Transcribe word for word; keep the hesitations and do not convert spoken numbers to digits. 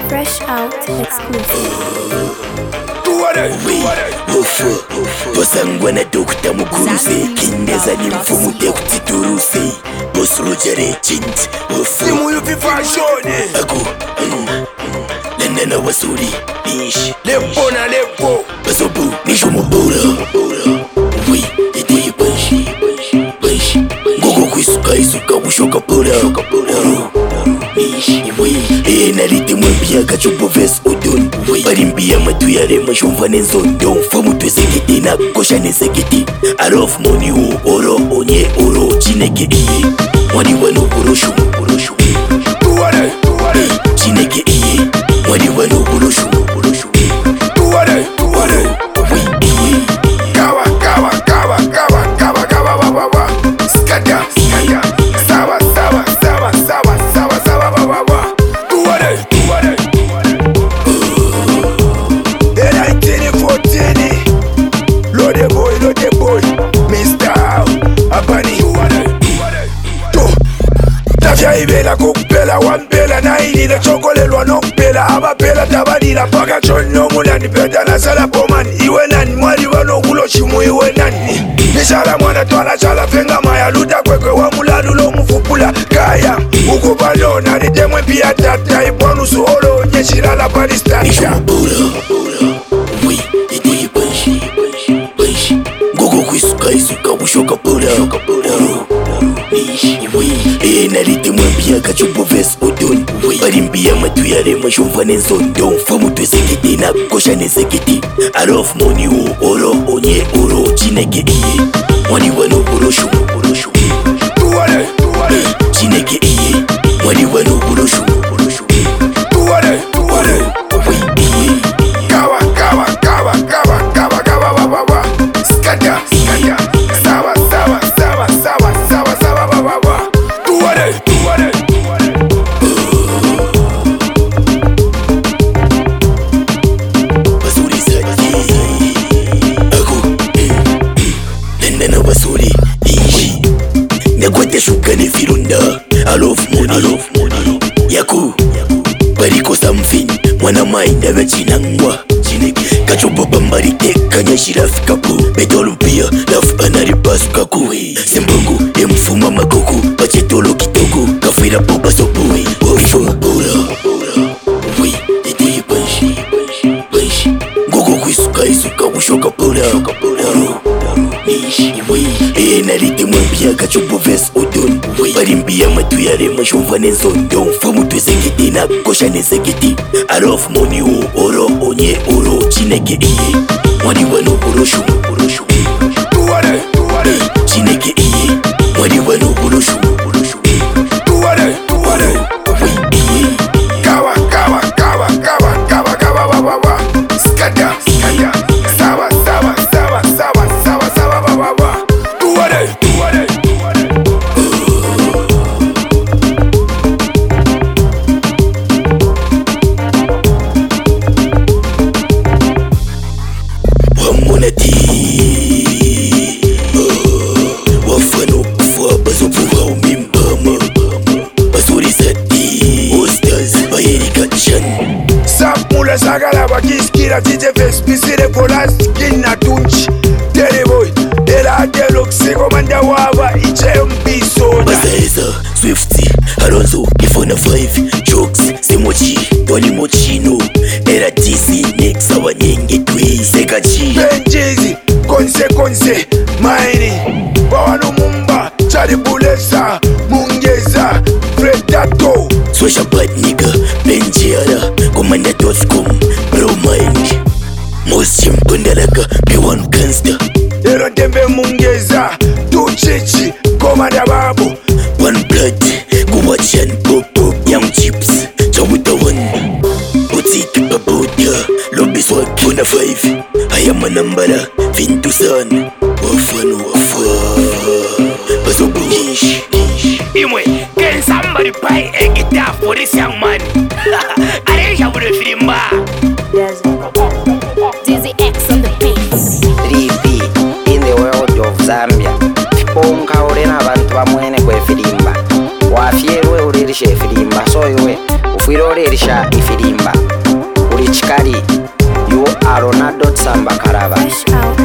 Fresh out exclusive. Tosangwana dokta mukuruse kindeza ni mfumu tekutituruse bosrojare chint simu yupi fashion aku nana wasuri ish lepo na lepo basobu nisho mubura oui iti banshi banshi gogo kwisuka isuka bushoka pura ish oui e nalite mwambia kachupo ves udon barimbia matu yare mashumva nenzondo famu twesegete na kosha nesegete arof moni u oro onye oro chineke iye mwani wano uroshu uroshu tuwale tuwale chineke iye mwani wano uroshu uroshu tuwale tuwale oui iye kawa kawa kawa kawa kawa kawa baba skada skada sawa sawa sawa sawa sawa sawa baba tuwale tuwale nineteen fourteen Lode boy Lode boy Mister Abani to tafya ibela kokupela wampela na ili na chokolelwa nokupela abapela tabalila paka chonyo mulani peta na sala pomani iwe nani mwali wano kulo shimu iwe nani nishala mwana twala chala fenga maya luta kwekwe wa mulalu lo mufupula kaya uko balona nitemwe pia tata iponu suholo nyeshira la palistata nisho mubura oui iti banshi banshi gogo kwisuka isuka bushoka pura ish oui e nalite mwambia kachupo ves udon barimbia matu yare mashumva nenzondo famu twesegete na kosha nesegete arof moni u oro onye oro chineke iye mwani wano uroshu uroshu tuwale tuwale chineke iye mwani wano uroshu uroshu tuwale tuwale oui iye kawa kawa kawa kawa kawa kawa baba skada skada sawa sawa sawa sawa sawa sawa baba tuwale tuwale basuri sati aku nana basuri ishi nakwate shuka ne firunda alof moni alof moni yaku bariko something mwana mai ndabe chinangwa chineke kachopo bambari tekanya shirafikapo betolumpia laf anari pasukaku sembongo emfuma makoku pachetolo kitoko kafira popa sopoe ofo bora oui iti banshi banshi gogo kwisuka isuka bushoka pora ish oui e nalite mwambia kachopo ves udon barimbia matu yare mashumva nenzondo famu twesegete na kosha nesegete arof moni u oro onye oro chineke iye mwani wano uroshu uroshu tuwale tuwale chineke iye mwani wano uroshu uroshu tuwale tuwale oui iye kawa kawa kawa kawa kawa kawa baba skada skada sawa sawa sawa sawa sawa sawa baba tuwale tuwale wamonati wafano kufa bazovuga umimbama basuri sati ostaz bayerika chan Sapmula sagala bakiskira tije vespisire kolas kinna tunchi Teleboy Dela delok sego manda waba iche mbisoda bazaeza swifty alonzo ifona five jokes semochi toli mochino era dc next awanyenge twi sekachi Benjizi konse konse maini Bawanu mumba charibulesa mungeza Predato Swasha bad nigga benjiara komanda dotcom bro mind most chimpundalaka be one gangster Ero tembe mungeza Tuchichi komanda babu one blood kuwachan pop pop young chips chawuta one utik babuda lobby swag bona five ayama nambara vintusan wafano wafa bazobu ish Imwe, can somebody buy a guitar for this young man? I wish I would have filimba. Dizzy X on the beats. three P in the world of Zambia. Ponka urena abantu bamwene kwe filimba. Wafierwe uririshe filimba so iwe Fuirore erisha ifirimba. Uri chikari. You are Ronaldo Tsamba Karaba. Fresh out